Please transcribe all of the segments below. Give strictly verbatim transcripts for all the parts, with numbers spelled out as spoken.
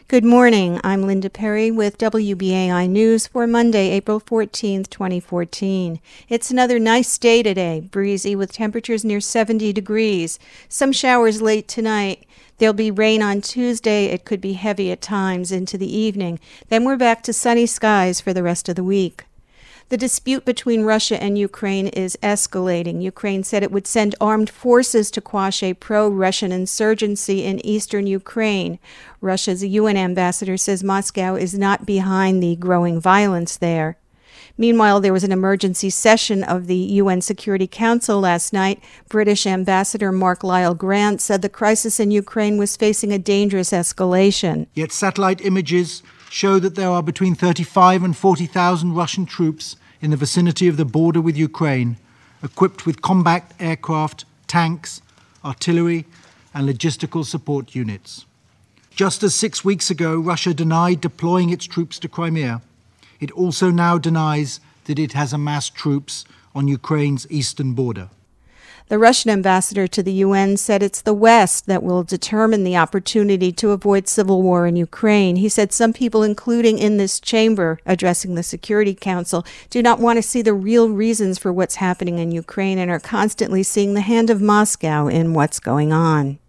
Good morning. I'm Linda Perry with W B A I News for Monday, April fourteenth, twenty fourteen. It's another nice day today, breezy with temperatures near seventy degrees. Some showers late tonight. There'll be rain on Tuesday. It could be heavy at times into the evening. Then we're back to sunny skies for the rest of the week. The dispute between Russia and Ukraine is escalating. Ukraine said it would send armed forces to quash a pro-Russian insurgency in eastern Ukraine. Russia's U N ambassador says Moscow is not behind the growing violence there. Meanwhile, there was an emergency session of the U N Security Council last night. British Ambassador Mark Lyle Grant said the crisis in Ukraine was facing a dangerous escalation. Yet satellite images show that there are between thirty-five and forty thousand Russian troops in the vicinity of the border with Ukraine, equipped with combat aircraft, tanks, artillery, and logistical support units. Just as six weeks ago Russia denied deploying its troops to Crimea, it also now denies that it has amassed troops on Ukraine's eastern border. The Russian ambassador to the U N said it's the West that will determine the opportunity to avoid civil war in Ukraine. He said some people, including in this chamber addressing the Security Council, do not want to see the real reasons for what's happening in Ukraine and are constantly seeing the hand of Moscow in what's going on.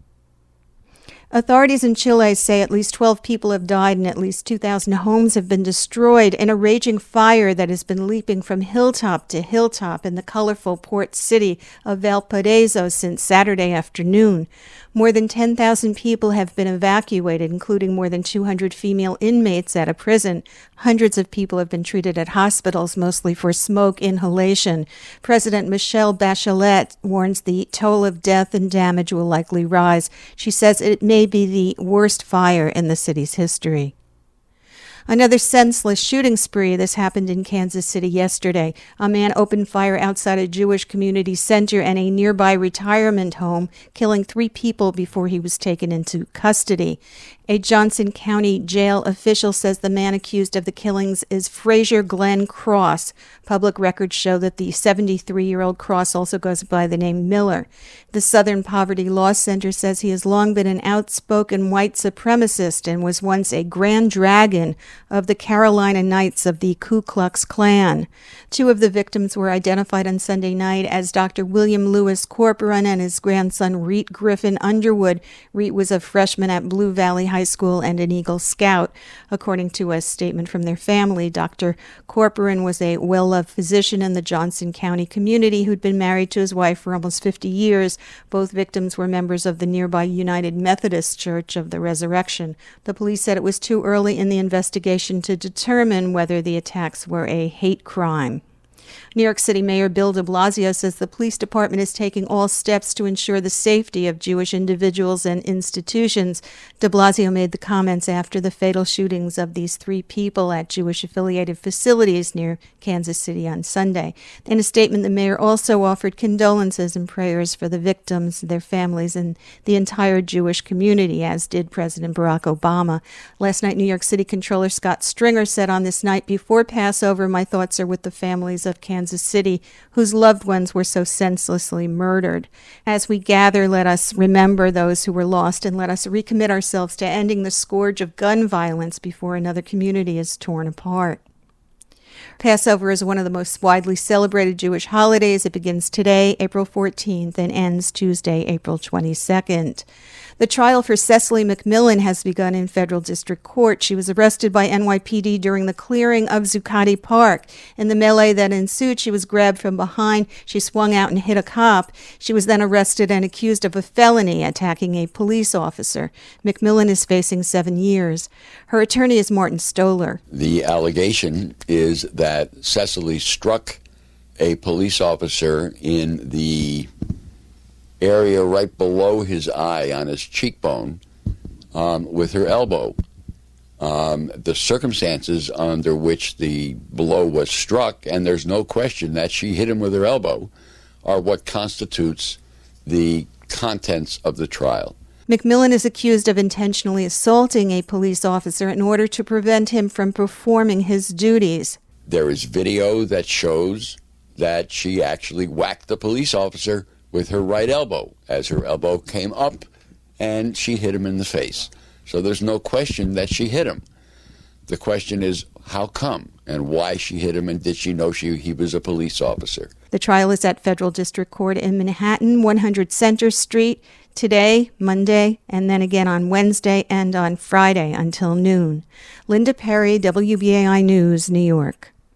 Authorities in Chile say at least twelve people have died and at least two thousand homes have been destroyed in a raging fire that has been leaping from hilltop to hilltop in the colorful port city of Valparaiso since Saturday afternoon. More than ten thousand people have been evacuated, including more than two hundred female inmates at a prison. Hundreds of people have been treated at hospitals, mostly for smoke inhalation. President Michelle Bachelet warns the toll of death and damage will likely rise. She says it may be the worst fire in the city's history. Another senseless shooting spree. This happened in Kansas City yesterday. A man opened fire outside a Jewish community center and a nearby retirement home, killing three people before he was taken into custody. A Johnson County jail official says the man accused of the killings is Frazier Glenn Cross. Public records show that the seventy-three-year-old Cross also goes by the name Miller. The Southern Poverty Law Center says he has long been an outspoken white supremacist and was once a Grand Dragon of the Carolina Knights of the Ku Klux Klan. Two of the victims were identified on Sunday night as Doctor William Lewis Corporon and his grandson Reet Griffin Underwood. Reet was a freshman at Blue Valley High School and an Eagle Scout. According to a statement from their family, Doctor Corporon was a well-loved physician in the Johnson County community who'd been married to his wife for almost fifty years. Both victims were members of the nearby United Methodist Church of the Resurrection. The police said it was too early in the investigation to determine whether the attacks were a hate crime. New York City Mayor Bill de Blasio says the police department is taking all steps to ensure the safety of Jewish individuals and institutions. De Blasio made the comments after the fatal shootings of these three people at Jewish-affiliated facilities near Kansas City on Sunday. In a statement, the mayor also offered condolences and prayers for the victims, their families, and the entire Jewish community, as did President Barack Obama. Last night, New York City Controller Scott Stringer said on this night before Passover, "My thoughts are with the families of Kansas City, whose loved ones were so senselessly murdered. As we gather, let us remember those who were lost and let us recommit ourselves to ending the scourge of gun violence before another community is torn apart." Passover is one of the most widely celebrated Jewish holidays. It begins today, April fourteenth, and ends Tuesday, April twenty-second. The trial for Cecily McMillan has begun in federal district court. She was arrested by N Y P D during the clearing of Zuccotti Park. In the melee that ensued, she was grabbed from behind. She swung out and hit a cop. She was then arrested and accused of a felony, attacking a police officer. McMillan is facing seven years. Her attorney is Martin Stoller. The allegation is that Cecily struck a police officer in the area right below his eye on his cheekbone um, with her elbow. Um, the circumstances under which the blow was struck, and there's no question that she hit him with her elbow, are what constitutes the contents of the trial. McMillan is accused of intentionally assaulting a police officer in order to prevent him from performing his duties. There is video that shows that she actually whacked the police officer with her right elbow as her elbow came up and she hit him in the face. So there's no question that she hit him. The question is how come and why she hit him, and did she know she, he was a police officer? The trial is at Federal District Court in Manhattan, one hundred Center Street, today, Monday, and then again on Wednesday and on Friday until noon. Linda Perry, W B A I News, New York.